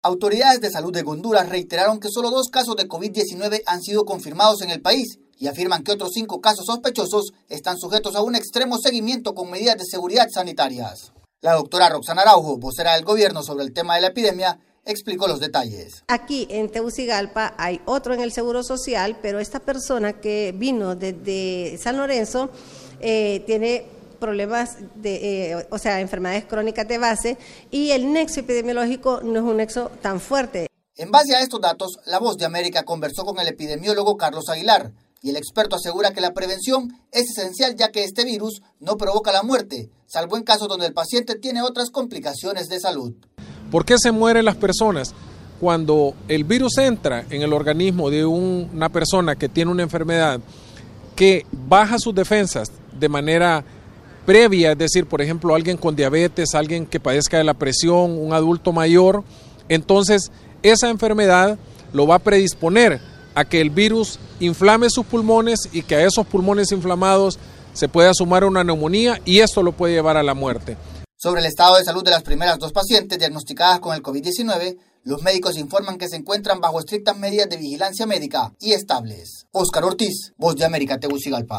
Autoridades de salud de Honduras reiteraron que solo 2 casos de COVID-19 han sido confirmados en el país y afirman que otros 5 casos sospechosos están sujetos a un extremo seguimiento con medidas de seguridad sanitarias. La doctora Roxana Araujo, vocera del gobierno sobre el tema de la epidemia, explicó los detalles. Aquí en Tegucigalpa hay otro en el Seguro Social, pero esta persona que vino desde San Lorenzo tiene problemas enfermedades crónicas de base y el nexo epidemiológico no es un nexo tan fuerte. En base a estos datos, La Voz de América conversó con el epidemiólogo Carlos Aguilar y el experto asegura que la prevención es esencial ya que este virus no provoca la muerte, salvo en casos donde el paciente tiene otras complicaciones de salud. ¿Por qué se mueren las personas? Cuando el virus entra en el organismo de una persona que tiene una enfermedad que baja sus defensas de manera previa, es decir, por ejemplo, alguien con diabetes, alguien que padezca de la presión, un adulto mayor, entonces esa enfermedad lo va a predisponer a que el virus inflame sus pulmones y que a esos pulmones inflamados se pueda sumar una neumonía y esto lo puede llevar a la muerte. Sobre el estado de salud de las primeras 2 pacientes diagnosticadas con el COVID-19, los médicos informan que se encuentran bajo estrictas medidas de vigilancia médica y estables. Óscar Ortiz, Voz de América, Tegucigalpa.